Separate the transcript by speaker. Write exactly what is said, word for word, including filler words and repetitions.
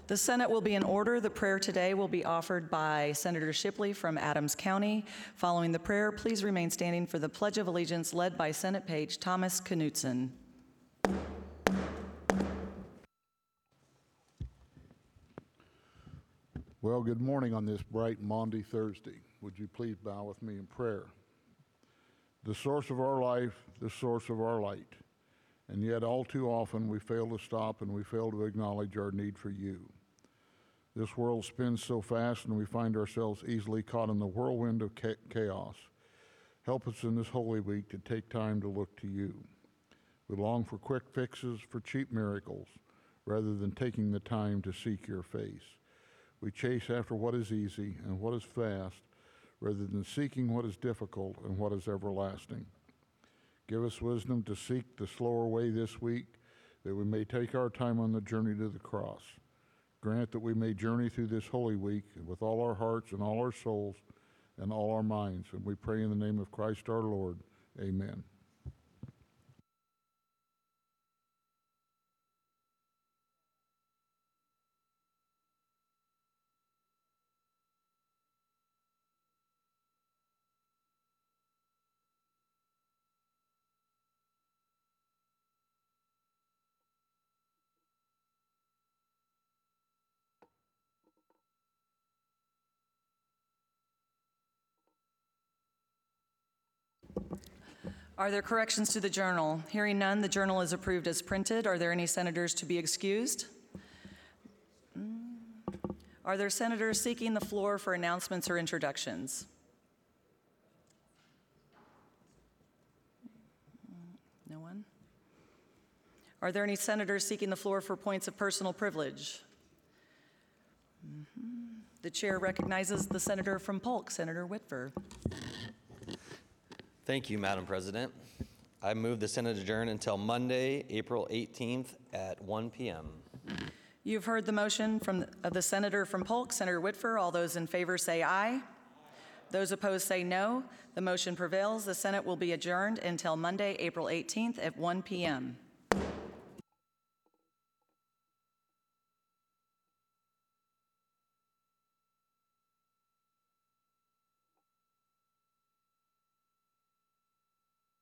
Speaker 1: The Senate will be in order. The prayer today will be offered by Senator Shipley from Adams County. Following the prayer, please remain standing for the Pledge of Allegiance led by Senate Page Thomas Knutson.
Speaker 2: Well, good morning on this bright Maundy Thursday. Would you please bow with me in prayer? The source of our life, the source of our light. And yet all too often we fail to stop and we fail to acknowledge our need for you. This world spins so fast and we find ourselves easily caught in the whirlwind of chaos. Help us in this Holy Week to take time to look to you. We long for quick fixes, for cheap miracles, rather than taking the time to seek your face. We chase after what is easy and what is fast, rather than seeking what is difficult and what is everlasting. Give us wisdom to seek the slower way this week, that we may take our time on the journey to the cross. Grant that we may journey through this Holy Week with all our hearts and all our souls and all our minds. And we pray in the name of Christ our Lord. Amen.
Speaker 1: Are there corrections to the journal? Hearing none, the journal is approved as printed. Are there any senators to be excused? Are there senators seeking the floor for announcements or introductions? No one? Are there any senators seeking the floor for points of personal privilege? Mm-hmm. The chair recognizes the senator from Polk, Senator Whitver.
Speaker 3: Thank you, Madam President. I move the Senate adjourn until Monday, April eighteenth at one p m
Speaker 1: You've heard the motion from the, of the senator from Polk, Senator Whitver. All those in favor say aye. Aye. Those opposed say no. The motion prevails. The Senate will be adjourned until Monday, April eighteenth at one p m